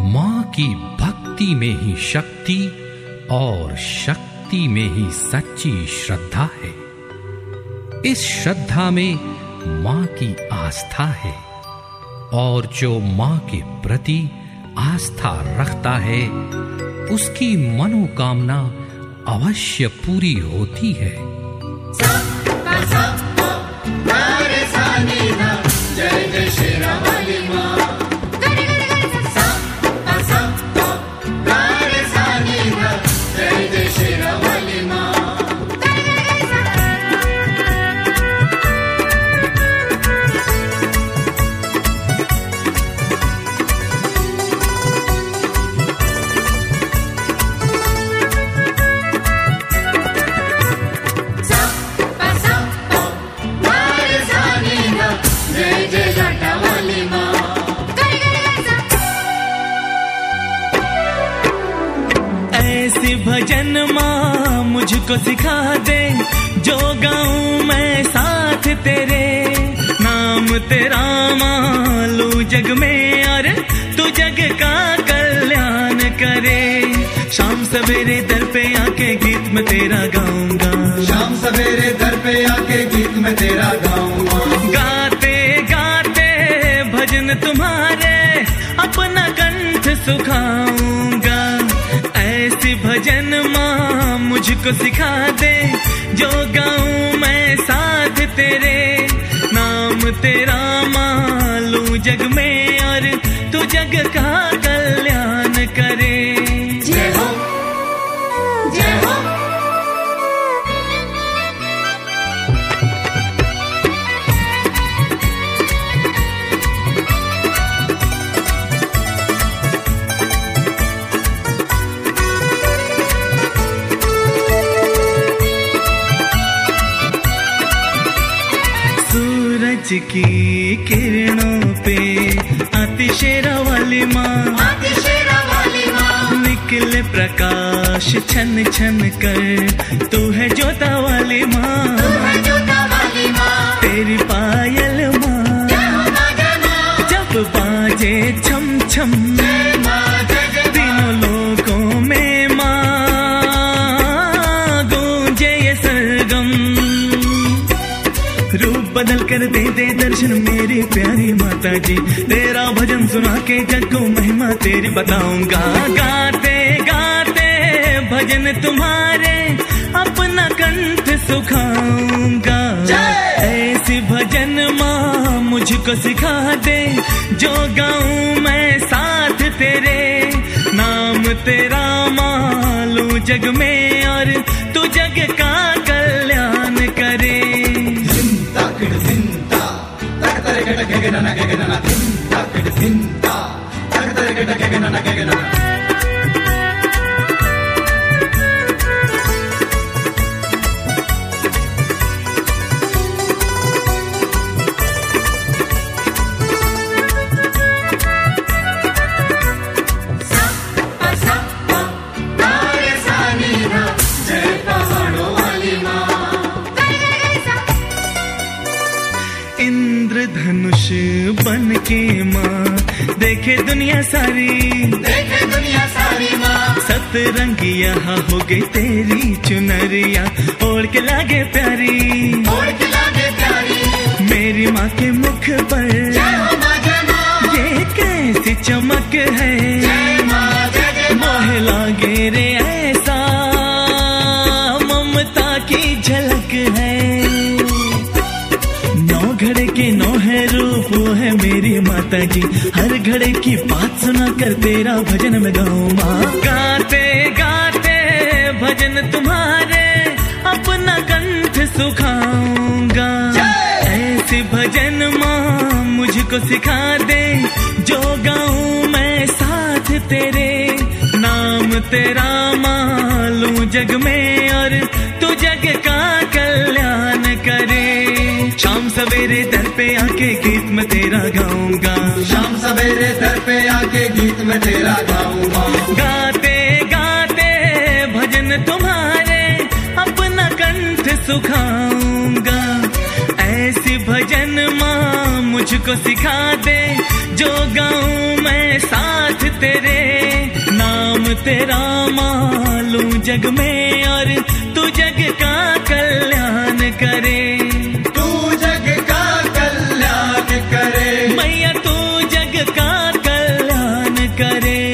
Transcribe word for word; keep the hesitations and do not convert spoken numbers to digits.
माँ की भक्ति में ही शक्ति और शक्ति में ही सच्ची श्रद्धा है। इस श्रद्धा में माँ की आस्था है और जो माँ के प्रति आस्था रखता है उसकी मनोकामना अवश्य पूरी होती है। जय जय शेरावाली माँ। जय जय शेरावाली माँ। ऐसी भजन माँ मुझको सिखा दे जो गाऊं मैं साथ तेरे। नाम तेरा माँ लूं जग में और तू जग का कल्याण करे। शाम सवेरे दर पे आके गीत में तेरा गाऊंगा। शाम सवेरे दर पे आके गीत में तेरा गाऊंगा। गाते गाते भजन तुम्हारे अपना कंठ सुखाऊंगा। ऐसी भजन माँ मुझको सिखा दे जो गाऊं मैं साथ तेरे। नाम तेरा माँ लूं जग में और तू जग का कल्याण करे। जय हो जय हो। सूरज की किरणों पे आती शेरावाली माँ। आती शेरावाली माँ। निकले प्रकाश छन छन कर तू है जोता वाली माँ। तू है जोता वाली माँ। तेरी पायल माँ जब बाजे छम छम तीनों लोगों में माँ गूंजे ये सरगम। रूप बदल कर दे दे दर्शन मेरी प्यारी माता जी। तेरा भजन सुना के जग को महिमा तेरी बताऊंगा। गाते गाते भजन तुम्हारे अपना कंठ सुखाऊंगा। ऐसी भजन माँ मुझको सिखा दे जो गाऊं मैं साथ तेरे। नाम तेरा माँ लूं जग में और तू जग का कल्याण करे। इंद्रधनुष बन के माँ देखे दुनिया सारी। देखे दुनिया सारी माँ। सतरंगी यहाँ हो गई तेरी चुनरिया ओढ़ के लागे प्यारी। ओढ़ के लागे प्यारी। मेरी माँ के मुख पर जय हो माँ जय माँ। ये कैसी चमक है। जय माँ जय जय माँ। मोह लागे रे ऐसा ममता की झलक है। नौ घड़े के नौ है रूप वो है मेरी माता जी। हर घड़े की बात सुना कर तेरा भजन में गाऊं माँ। गाते गाते भजन तुम्हारे अपना कंठ सुखाऊंगा। ऐसी भजन माँ मुझको सिखा दे जो गाऊं मैं साथ तेरे। नाम तेरा माँ लूं जग में और तू जग का कल्याण करे। शाम सवेरे दर पे आके गीत में तेरा गाऊंगा। शाम सवेरे दर पे आके गीत में तेरा गाऊंगा। गाते गाते भजन तुम्हारे अपना कंठ सुखाऊंगा। ऐसी भजन माँ मुझको सिखा दे जो गाऊं मैं साथ तेरे। तेरा मालूम जग में, और तू जग का कल्याण करे, तू जग का कल्याण करे, मैया तू जग का कल्याण करे।